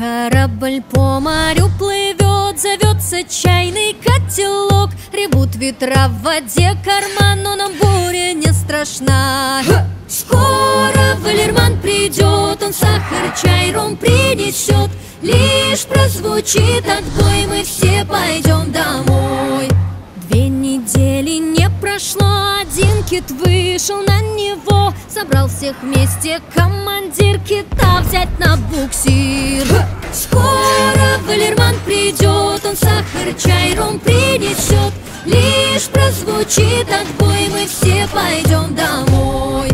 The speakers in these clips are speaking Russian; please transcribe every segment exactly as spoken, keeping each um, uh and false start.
Корабль по морю плывет, зовется чайный котелок. Ревут ветра в воде карман, но нам буря не страшна. Скоро Валерман придет, он сахар, чай, ром принесет. Лишь прозвучит отбой, мы все пойдем домой. Две недели не прошло, один кит вышел на него. Собрал всех вместе командир кита взять на буксир. Скоро Валерман придет, он сахар, чай, ром принесет. Лишь прозвучит отбой, мы все пойдем домой.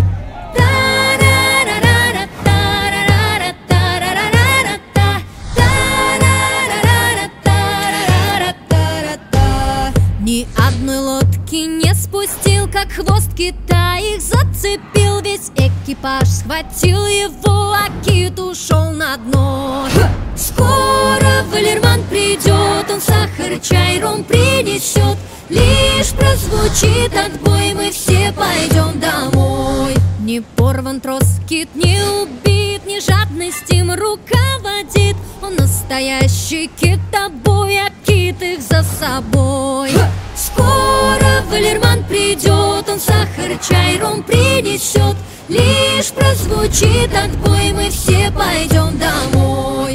Ни одной лодки не спустил, как хвост кита их зацепил. Весь экипаж схватил его, а кит ушел на дно. Скоро Валерман придет, он сахар, чай, ром принесет. Лишь прозвучит отбой, мы все пойдем домой. Не порван трос, кит не убит, не жадность им руководит. Он настоящий китобой, а кит их за собой. Скоро Валерман придет, он сахар, чай, ром принесет. Лишь прозвучит отбой, мы все пойдем домой.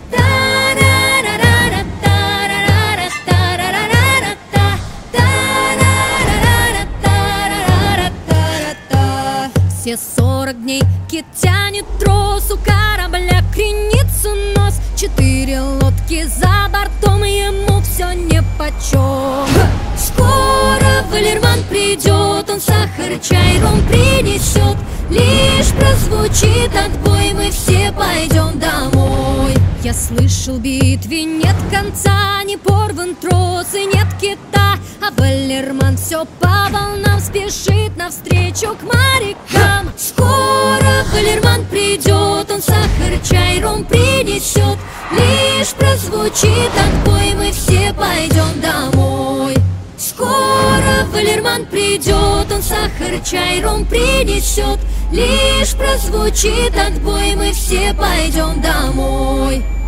Все сорок дней кит тянет трос, у корабля кренится нос. Четыре лодки за бортом, ему все нипочем. Скоро Валерман придет, он сахар, чай, ром принесет. Лишь прозвучит отбой, мы все пойдем домой. Я слышал, битве нет конца, не порван трос и нет кита. А Валерман все по волнам спешит навстречу к морякам. Скоро Валерман придет, он сахар, чай, ром принесет. Лишь прозвучит отбой, мы все пойдем домой. Скоро Валерман придет, он сахар, чай, ром принесет. Лишь прозвучит отбой, мы все пойдем домой.